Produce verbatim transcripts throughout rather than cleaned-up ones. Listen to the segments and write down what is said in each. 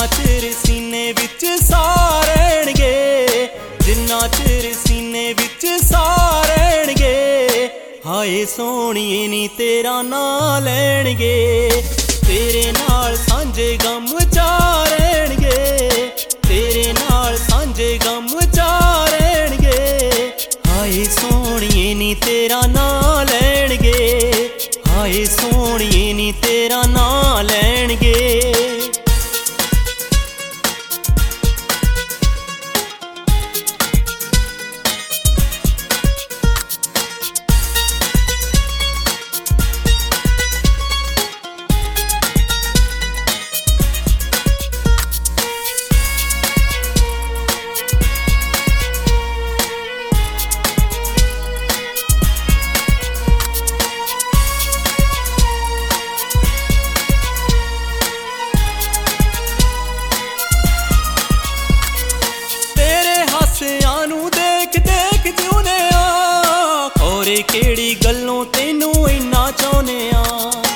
ਚਿਰ ਸੀਨੇ ਵਿੱਚ ਸਾਹ ਰਹਿਣਗੇ, ਜਿੰਨਾ ਚਿਰ ਸੀਨੇ ਵਿੱਚ ਸਾਹ ਰਹਿਣਗੇ। ਹਾਏ ਸੋਹਣੀਏ ਨੀ ਤੇਰਾ ਨਾਂ ਲੈਣਗੇ, ਤੇਰੇ ਨਾਲ ਸਾਂਝੇ ਗਮ ਚਾਰਣਗੇ, ਤੇਰੇ ਨਾਲ ਸਾਂਝੇ ਗਮ ਚਾਰਣਗੇ। ਹਾਏ ਸੋਹਣੀਏ ਨੀ ਤੇਰਾ ਨਾਂ ਲੈਣਗੇ, ਹਾਏ ਸੋਹਣੀਏ ਨੀ ਤੇਰਾ ਨਾਂ ਲੈਣਗੇ। ਨੂੰ ਦੇਖ ਦੇਖ ਜਿਉਨੇ ਆ, ਖੋਰੇ ਕਿਹੜੀ ਗੱਲੋਂ ਤੈਨੂੰ ਇੰਨਾ ਚਾਹੁੰਨੇ ਆ।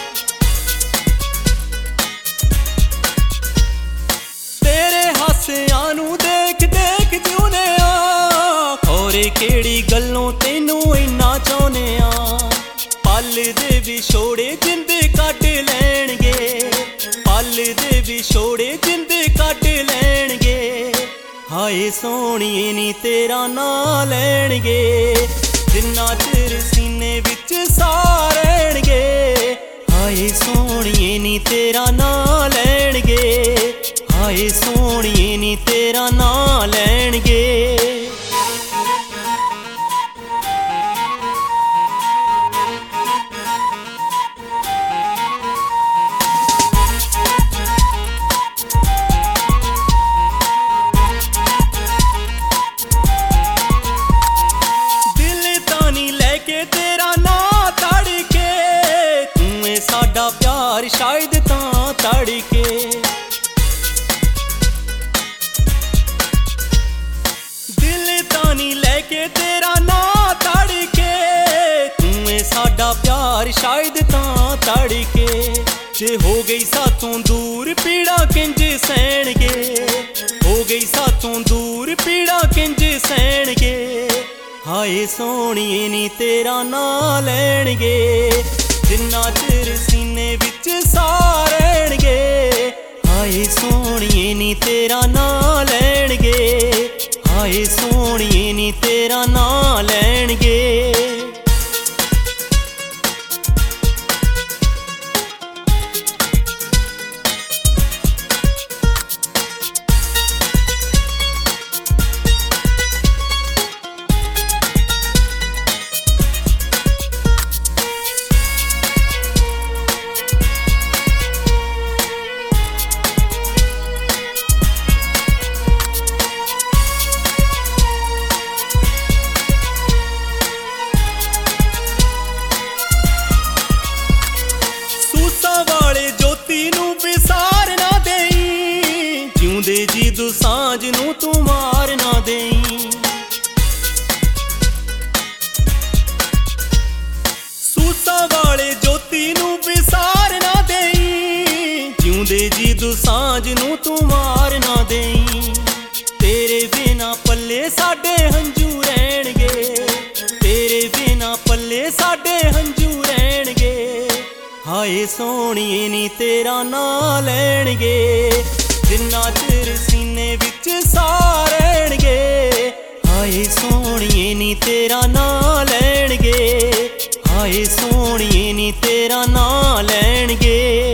ਤੇਰੇ ਹਾਸਿਆਂ ਨੂੰ ਦੇਖ ਦੇਖ ਜਿਉਨੇ ਆ, ਖੋਰੇ ਕਿਹੜੀ ਗੱਲੋਂ ਤੈਨੂੰ ਇੰਨਾ ਚਾਹੁੰਨੇ ਆ। ਪਲ ਦੇ ਵਿਛੋੜੇ ਜਿੰਦ ਕੱਢ ਲੈਣਗੇ, ਪਲ ਦੇ ਵਿਛੋੜੇ ਜਿੰਦ ਕੱਢ ਲੈਣਗੇ। ਹਾਏ ਸੋਹਣੀਏ ਨੀ ਤੇਰਾ ਨਾਂ ਲੈਣਗੇ, ਜਿੰਨਾ ਚਿਰ ਸੀਨੇ ਵਿੱਚ ਸਾਹ ਰਹਿਣਗੇ। ਹਾਏ ਸੋਹਣੀਏ ਨੀ ਤੇਰਾ ਨਾਂ ਲੈਣਗੇ, ਹਾਏ ਸੋਹਣੀਏ ਨੀ ਤੇਰਾ ਨਾਂ ਲੈਣਗੇ। ਸਾਡਾ ਪਿਆਰ ਸ਼ਾਇਦ ਤਾਂ ਤੜਕੇ, ਦਿਲ ਤਾਂ ਨੀ ਲੈ ਕੇ ਤੇਰਾ ਨਾਂ ਤੜਕੇ। ਤੂੰ ਏ ਸਾਡਾ ਪਿਆਰ ਸ਼ਾਇਦ ਤਾਂ ਤੜਕੇ। ਜੇ ਹੋ ਗਈ ਸਾਥੋਂ ਦੂਰ ਪੀੜਾ ਕਿੰਜ ਸਹਿਣਗੇ, ਹੋ ਗਈ ਸਾਥੋਂ ਦੂਰ ਪੀੜਾ ਕਿੰਜ ਸਹਿਣਗੇ। ਹਾਏ ਸੋਹਣੀਏ ਨੀ ਤੇਰਾ ਨਾਂ ਲੈਣਗੇ, ਜਿੰਨਾ ਚਿਰ ਸੀਨੇ ਵਿੱਚ ਸਾਹ ਰਹਿਣਗੇ। ਹਾਏ ਸੋਹਣੀਏ ਨੀ ਤੇਰਾ ਨਾਂ ਲੈਣਗੇ, ਹਾਏ ਸੋਹਣੀਏ ਨੀ ਤੇਰਾ ਨਾਂ ਲੈਣਗੇ। ਜਿਉਂਦੇ ਜੀ ਦੁਸਾਂਝ ਨੂੰ ਤੂੰ ਮਾਰ ਨਾ ਦੇਈਂ, ਸੂਸਾਂ ਵਾਲੇ ਜੋਤੀ ਨੂੰ ਵਿਸਾਰ ਨਾ ਦੇਈਂ। ਜਿਉਂਦੇ ਜੀ ਦੁਸਾਂਝ ਨੂੰ ਤੂੰ ਮਾਰ ਨਾ ਦੇਈਂ। ਤੇਰੇ ਬਿਨਾ ਪੱਲੇ ਸਾਡੇ ਹੰਝੂ ਰਹਿਣਗੇ, ਤੇਰੇ ਬਿਨਾ ਪੱਲੇ ਸਾਡੇ ਹੰਝੂ ਰਹਿਣਗੇ। ਹਾਏ ਸੋਹਣੀਏ ਨੀ ਤੇਰਾ ਨਾਂ ਲੈਣਗੇ, ਜਿੰਨਾ ਚਿਰ ਸੀਨੇ ਵਿੱਚ ਸਾਹ ਰਹਿਣਗੇ। ਹਾਏ ਸੋਹਣੀਏ ਨੀ ਤੇਰਾ ਨਾਂ ਲੈਣਗੇ, ਹਾਏ ਸੋਹਣੀਏ ਨੀ ਤੇਰਾ ਨਾਂ ਲੈਣਗੇ।